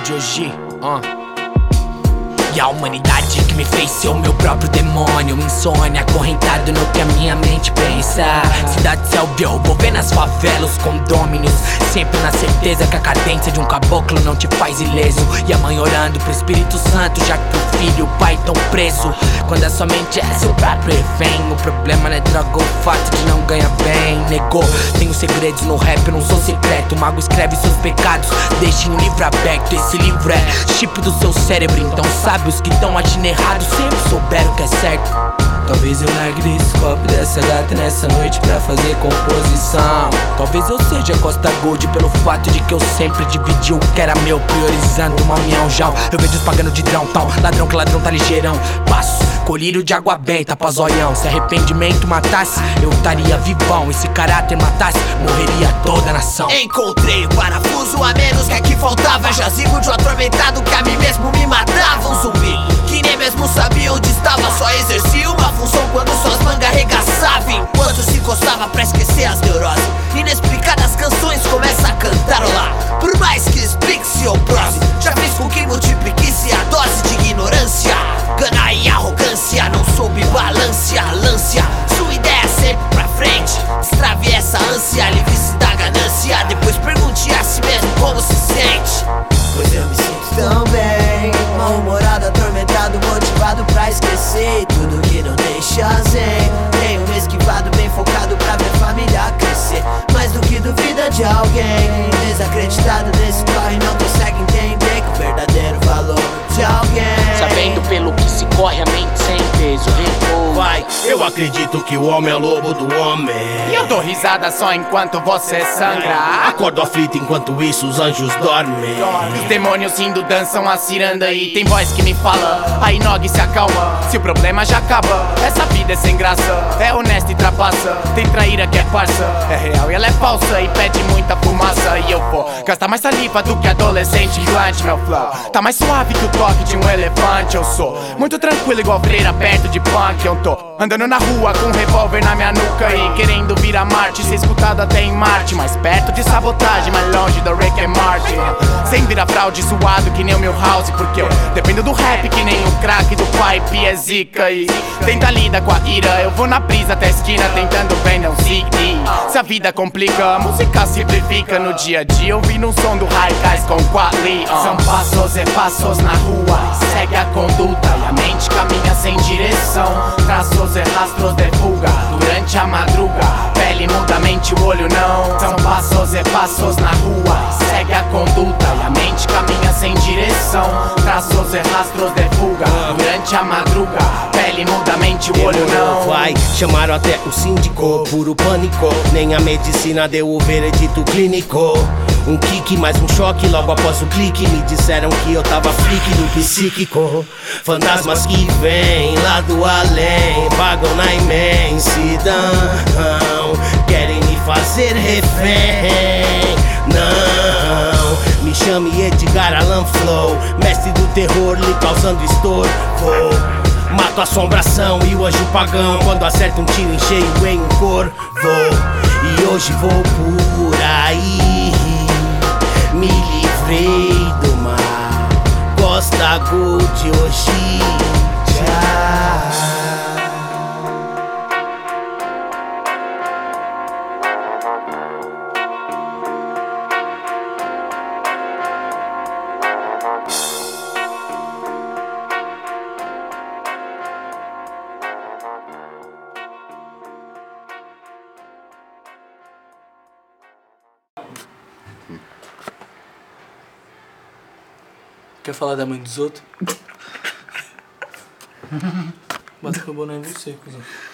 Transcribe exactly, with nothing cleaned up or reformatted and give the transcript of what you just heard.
de hoje, uh. E a humanidade que me fez ser o meu próprio demônio. Insônia, acorrentado no que a minha mente pensa. Cidade selva, eu vou ver nas favelas os condôminos, sempre na certeza que a cadência de um caboclo não te faz ileso. E a mãe orando pro Espírito Santo, já que pro filho o pai tão preso. Quando a sua mente é seu próprio refém, o problema não é droga, o fato de não ganhar bem. Negou, tenho segredos no rap, eu não sou secreto. O mago escreve seus pecados, deixem o livro aberto. Esse livro é chip do seu cérebro, então sabe, os que tão agindo errado sempre souberam que é certo. Talvez eu largue desse copo dessa gata nessa noite pra fazer composição. Talvez eu seja Costa Gold pelo fato de que eu sempre dividi o que era meu, priorizando uma união já. Eu vejo os pagando de downtown, ladrão que ladrão tá ligeirão. Passo, colírio de água benta pra zoião. Se arrependimento matasse, eu estaria vivão. E se caráter matasse, morreria toda a nação. Encontrei o parafuso a menos que aqui faltava. Jazigo de um atormentado que a mim mesmo me matava. Um zumbi que nem mesmo sabia onde estava, só exercia uma função quando suas mangas arregaçavam. Enquanto se encostava pra esquecer as neuroses, inexplicadas canções começa a cantarolar. Por mais que explique-se ou prose, já fez com que multiplique-se a dose de ignorância. Gana e arrogância, não soube balancear lância. Sua ideia sempre pra frente, destrave essa ânsia, livre-se da ganância. Depois pergunte a si mesmo como se sente. Pois eu me sinto tão bem, mal-humorado, atormentado, motivado pra esquecer tudo que não deixa zen. Tenho me esquivado, bem focado pra ver família crescer, mais do que duvida de alguém. Desacreditado nesse corre, não consegue entender que o verdadeiro valor de alguém. Sabendo pelo que se corre a mente sem peso, repouso. Vai, eu acredito que o homem é lobo do homem. E eu dou risada só enquanto você sangra. Acordo aflito enquanto isso os anjos dormem. Os demônios rindo dançam a ciranda e tem voz que me fala, aí Nog se acalma, se o problema já acaba. Essa vida é sem graça, é honesta e trapaça. Tem traíra que é farsa, é real e ela é falsa. E pede muita fumaça e eu vou gastar mais saliva do que adolescente implante. Meu flow tá mais suave que o toque de um elefante. Eu sou muito tranquilo igual freira perto de punk. Eu tô andando na rua com um revólver na minha nuca e querendo vir a Marte, ser escutado até em Marte. Mais perto de sabotagem, mais longe do Rick and Morty. Sem virar fraude, suado que nem o Milhouse, porque eu dependo do rap que nem o crack do pipe é zica. E tenta lida com a ira, eu vou na brisa até a esquina tentando vender um C D. Se a vida complica, a música simplifica. No dia a dia eu vi no som do High Guys com Quali. uh. São passos e passos na rua, segue a conduta e a mente caminha sem direção. Traços e rastros de fuga durante a madruga, pele muda, mente, o olho não. São passos e passos na rua, segue a conduta e a mente caminha sem direção. Traços e rastros de fuga durante a madruga, pele muda, mente, o olho não. Vai, chamaram até o síndico, puro pânico. Nem a medicina deu o veredito clínico. Um kick, mais um choque logo após o clique. Me disseram que eu tava freak do psíquico. Fantasmas que vêm lá do além, vagam na imensidão, querem me fazer refém. Não, me chame Edgar Allan Flow, mestre do terror, lhe causando estorvo. Mato a assombração e o anjo pagão quando acerta um tiro em cheio em um corvo. E hoje vou por aí, me livrei do mar, Costa Gold hoje já. Quer falar da mãe dos outros? Bota o boné em você, cuzão.